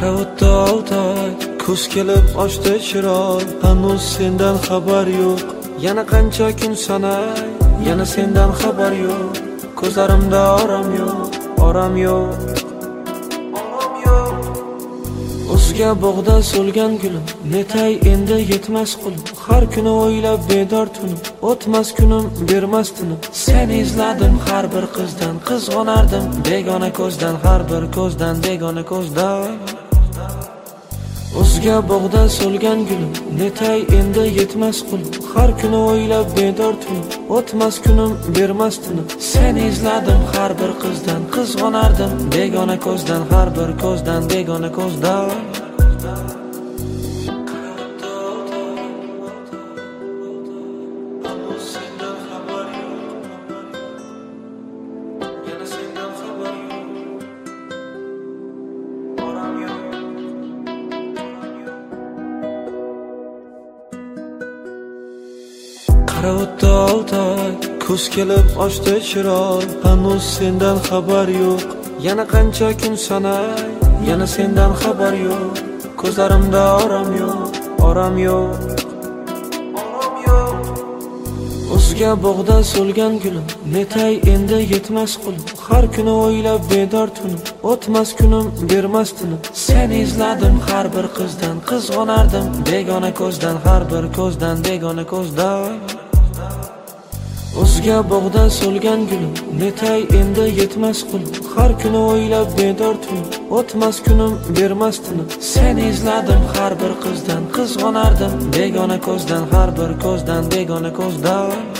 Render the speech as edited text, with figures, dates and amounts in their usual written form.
Qaravotda oltay, kuz kelib ochdi chiroy, hanuz sendan xabar yo'q. Yana qancha kun sanay, yana sendan xabar yo'q. Ko'zlarimda orom yo'q, orom yo'q. O'zga bog'da so'lgan gulim, netay endi yetmas qulim. Har kuni o'ylab bedor tunim, o'tmas kunim bermas tinim. Seni izladim har bir qizdan, qizg'onardim begona ko'zdan, har bir ko'zdan, begona ko'zdan. O'zga bog'da so'lgan gulim, netay endi yetmas qulim. Har kuni o'ylab bedor tunim, o'tmas kunim bermas tinim. Seni izladim har bir qizdan, qizg'onardim begona ko'zdan, har bir ko'zdan, begona ko'zdan. Qaravotda oltay, kuz kelib ochdi chiroy, hanuz sendan xabar yo'q. Yana qancha kun sanay, yana sendan xabar yo'q. Ko'zlarimda orom yo'q, orom yo'q. O'zga bog'da so'lgan gulim, netay endi yetmas qulim. Har kuni o'ylab bedor tunim, o'tmas kunim bermas tinim. Seni izladim har bir qizdan, qizg'onardim begona ko'zdan, har bir ko'zdan, begona ko'zdan. O'zga bog'da so'lgan gulim, netay endi yetmas qulim. Har kuni o'ylab bedor tunim, o'tmas kunim bermas tinim. Seni izladim har bir qizdan, qizg'onardim begona ko'zdan, har bir ko'zdan, begona ko'zdan.